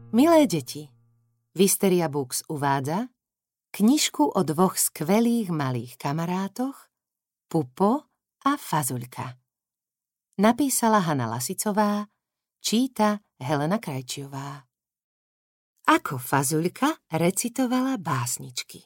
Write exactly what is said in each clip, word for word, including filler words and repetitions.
Milé deti, Wysteria Books uvádza knižku o dvoch skvelých malých kamarátoch, Pupo a Fazuľka. Napísala Hana Lasicová, číta Helena Krajčiová. Ako Fazuľka recitovala básničky.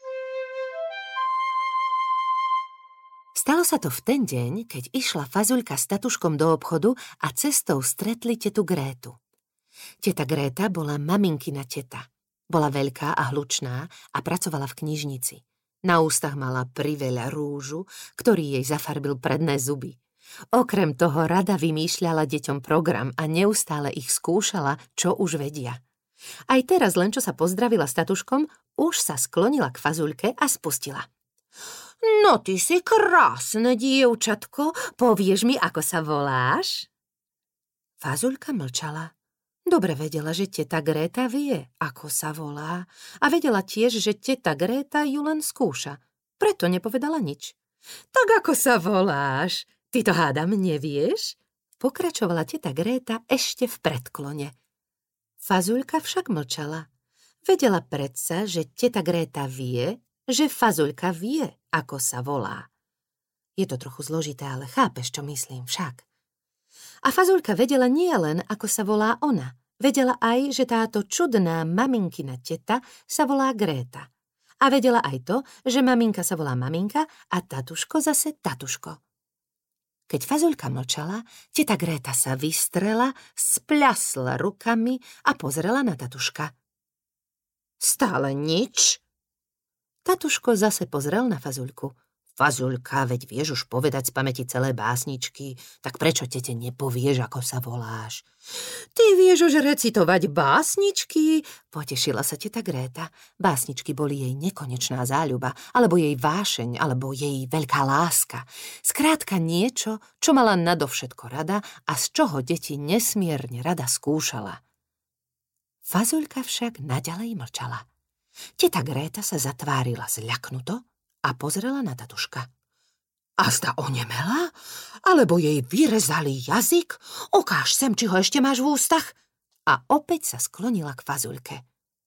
Stalo sa to v ten deň, keď išla Fazuľka s Tatuškom do obchodu a cestou stretli tetu Grétu. Teta Gréta bola maminkina teta. Bola veľká a hlučná a pracovala v knižnici. Na ústach mala priveľa rúžu, ktorý jej zafarbil predné zuby. Okrem toho rada vymýšľala deťom program a neustále ich skúšala, čo už vedia. Aj teraz, len čo sa pozdravila s Tatuškom, už sa sklonila k Fazuľke a spustila. No ty si krásne, dievčatko, povieš mi, ako sa voláš? Fazuľka mlčala. Dobre vedela, že teta Gréta vie, ako sa volá, a vedela tiež, že teta Gréta ju len skúša. Preto nepovedala nič. Tak ako sa voláš? Ty to hádam nevieš? Pokračovala teta Gréta ešte v predklone. Fazuľka však mlčala. Vedela predsa, že teta Gréta vie, že Fazuľka vie, ako sa volá. Je to trochu zložité, ale chápeš, čo myslím však. A Fazuľka vedela nie len, ako sa volá ona. Vedela aj, že táto čudná maminkina teta sa volá Gréta. A vedela aj to, že maminka sa volá maminka a Tatuško zase Tatuško. Keď Fazuľka mlčala, teta Gréta sa vystrela, spľasla rukami a pozrela na Tatuška. Stále nič? Tatuško zase pozrel na Fazuľku. Fazuľka, veď vieš už povedať z pamäti celé básničky, tak prečo tete nepovieš, ako sa voláš? Ty vieš už recitovať básničky? Potešila sa teta Gréta. Básničky boli jej nekonečná záľuba, alebo jej vášeň, alebo jej veľká láska. Skrátka niečo, čo mala nadovšetko rada a z čoho deti nesmierne rada skúšala. Fazuľka však naďalej mlčala. Teta Gréta sa zatvárila zľaknuto a pozrela na Tatuška. A zda onemela? Alebo jej vyrezali jazyk? Ukáž sem, či ho ešte máš v ústach. A opäť sa sklonila k Fazuľke.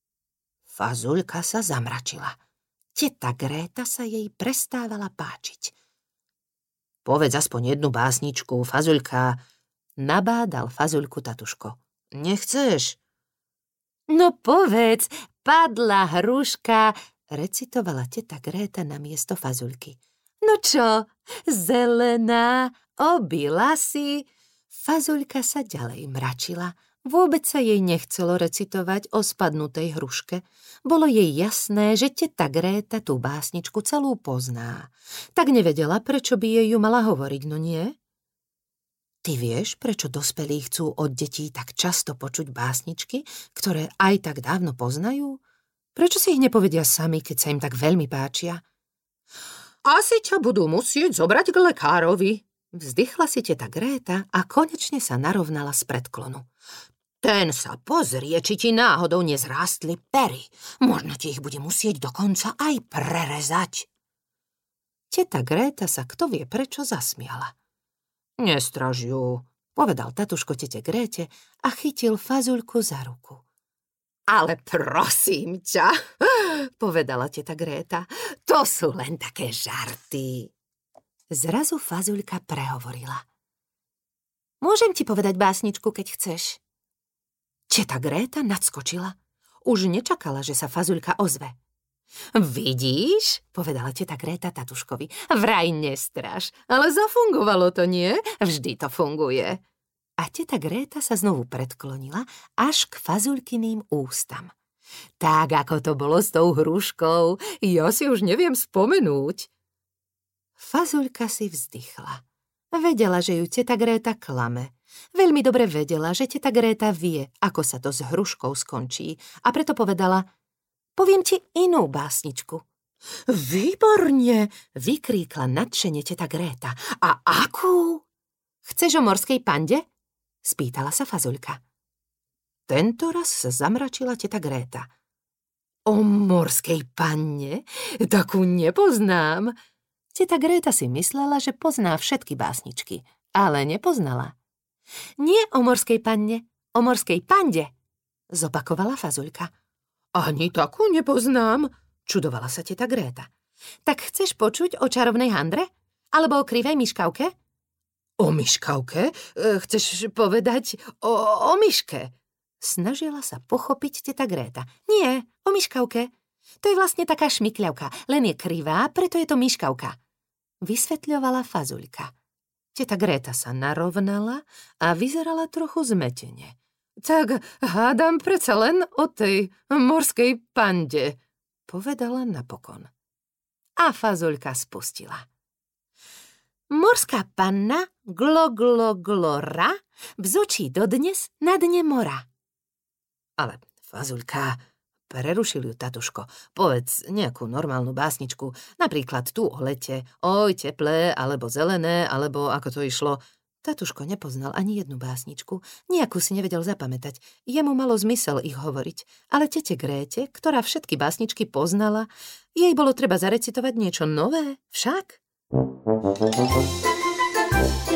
Fazuľka sa zamračila. Teta Gréta sa jej prestávala páčiť. Povedz aspoň jednu básničku, Fazuľka. Nabádal Fazuľku Tatuško. Nechceš? No povedz, padla hruška, recitovala teta Gréta na miesto Fazuľky. No čo, zelená, obila si? Fazuľka sa ďalej mračila. Vôbec sa jej nechcelo recitovať o spadnutej hruške. Bolo jej jasné, že teta Gréta tú básničku celú pozná. Tak nevedela, prečo by jej ju mala hovoriť, no nie? Ty vieš, prečo dospelí chcú od detí tak často počuť básničky, ktoré aj tak dávno poznajú? Prečo si ich nepovedia sami, keď sa im tak veľmi páčia? Asi ťa budú musieť zobrať k lekárovi. Vzdychla si teta Gréta a konečne sa narovnala z predklonu. Ten sa pozrie, či ti náhodou nezrástli pery. Možno ti ich bude musieť dokonca aj prerezať. Teta Gréta sa kto vie prečo zasmiala. Nestraž ju, povedal Tatuško tete Gréte a chytil Fazuľku za ruku. Ale prosím ťa, povedala teta Gréta, to sú len také žarty. Zrazu Fazuľka prehovorila. Môžem ti povedať básničku, keď chceš? Teta Gréta nadskočila. Už nečakala, že sa Fazuľka ozve. Vidíš, povedala teta Gréta Tatuškovi, vraj nestraž, ale zafungovalo to, nie? Vždy to funguje. A teta Gréta sa znovu predklonila až k Fazuľkyným ústam. Tak, ako to bolo s tou hruškou, ja si už neviem spomenúť. Fazuľka si vzdychla. Vedela, že ju teta Gréta klame. Veľmi dobre vedela, že teta Gréta vie, ako sa to s hruškou skončí. A preto povedala, poviem ti inú básničku. Výborne, vykríkla nadšene teta Gréta. A akú? Chceš o morskej pande? Spýtala sa Fazuľka. Tentoraz sa zamračila teta Gréta. O morskej panne? Takú nepoznám. Teta Gréta si myslela, že pozná všetky básničky, ale nepoznala. Nie o morskej panne, o morskej pande. zopakovala Fazuľka. Ani takú nepoznám, čudovala sa teta Gréta. Tak chceš počuť o čarovnej handre? Alebo o krivej myškavke? O myškavke? Chceš povedať o, o myške? Snažila sa pochopiť teta Gréta. Nie, o myškavke. To je vlastne taká šmykľavka, len je krivá, preto je to myškavka. Vysvetľovala Fazuľka. Teta Gréta sa narovnala a vyzerala trochu zmetene. Tak hádam preca len o tej morskej pande, povedala napokon. A Fazuľka spustila. Morská panna, glo, glo, glora, vzočí dodnes na dne mora. Ale Fazuľka, prerušil ju tatuško, povedz nejakú normálnu básničku, napríklad tú o lete, oj teplé, alebo zelené, alebo ako to išlo. Tatuško nepoznal ani jednu básničku, nejakú si nevedel zapamätať, jemu malo zmysel ich hovoriť, ale tete Gréte, ktorá všetky básničky poznala, jej bolo treba zarecitovať niečo nové, však?